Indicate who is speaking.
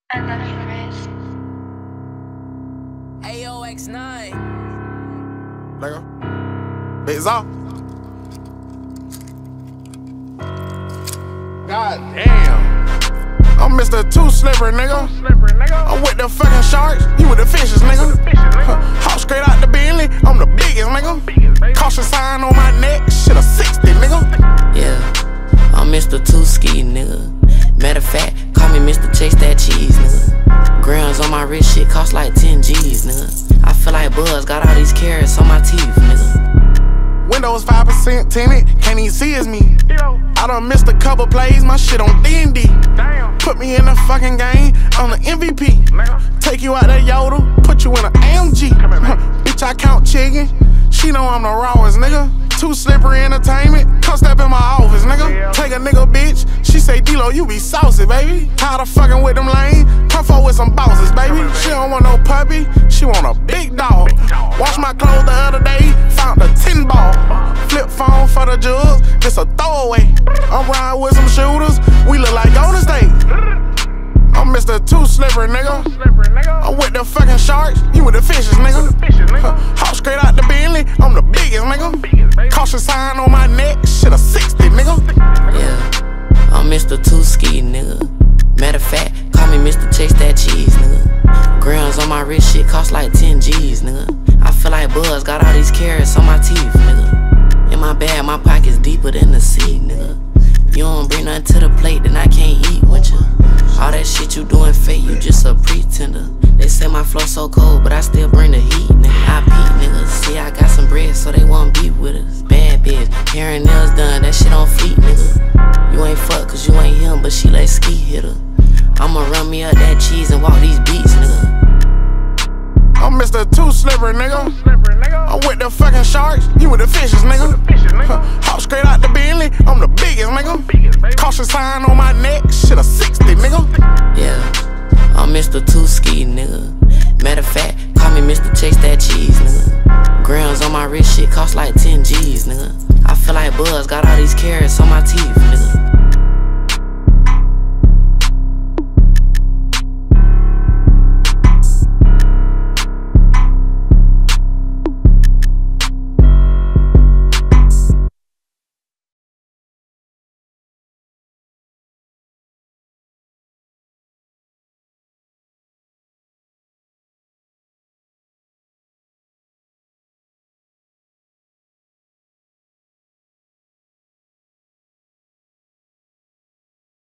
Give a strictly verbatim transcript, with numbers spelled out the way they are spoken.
Speaker 1: I love Riz.
Speaker 2: A O X nine.
Speaker 3: Nigga. Big Zaw. God damn. I'm Mister Too Slippery, nigga. I'm with the fucking sharks, you with the fishes, nigga. Hop straight out the Bentley, I'm the biggest, nigga. Caution sign on my neck, shit a sixty, nigga.
Speaker 2: Yeah, I'm Mister Too Ski, nigga. Matter of fact, call me Mister Chase That Cheese, nigga. Grams on my wrist, shit cost like ten G's, nigga. I feel like Buzz got all these carrots on my teeth, nigga.
Speaker 3: Windows five percent tinted, can't even see it's me. I done missed a couple plays, my shit on D and D. Put me in the fucking game, I'm the M V P. Take you out that Yodel, put you in an A M G. Bitch, I count chicken, she know I'm the rawest, nigga. Too Slippery Entertainment, come step in my office, nigga. Take a nigga bitch, she say D-Lo, you be saucy, baby. Tired of fucking with them lanes, come forward with some bosses, baby. She don't want no puppy, she want a big dog. Wash my clothes the other day, found a tin ball. Flip phone for the jewels, it's a throwaway. I'm riding with some shooters, we look like Golden State. I'm Mister Too Slippery, nigga. I'm with the fucking sharks, you with the fishes, nigga. Hop straight out the Bentley, I'm the biggest, nigga. Caution sign on my neck, shit a sixty, nigga.
Speaker 2: Yeah, I'm Mister Too Ski, nigga. Matter of fact, call me Mister Chase That Cheese, nigga. Grams on my wrist, shit cost like ten G's, nigga. I feel like Buzz got all these carrots on my teeth, nigga. In my bag, my pockets deeper than the sea, nigga. You don't bring nothing to the plate, then I can't eat with you. All that shit you doing fake, you just a pretender. They say my flow so cold, but I still bring the heat, nigga. I peep, niggas. See, I got some bread, so they won't be with us. Bad bitch, hair and nails done, that shit on fleet, nigga. You ain't fuck, cause you ain't him, but she like ski hitter. I'ma run me up that cheese and walk these beats, nigga.
Speaker 3: I'm Mister Too Slippery, nigga. I'm with the fucking sharks, you with the fishes, nigga. Hop straight out the Bentley, I'm the biggest, nigga. Caution sign on my neck, shit a sixty, nigga.
Speaker 2: Yeah, I'm Mister Too Ski, nigga. Matter of fact, call me Mister Chase That Cheese, nigga. Grams on my wrist, shit cost like ten G's, nigga. I feel like Buzz got all these carrots on my teeth, nigga.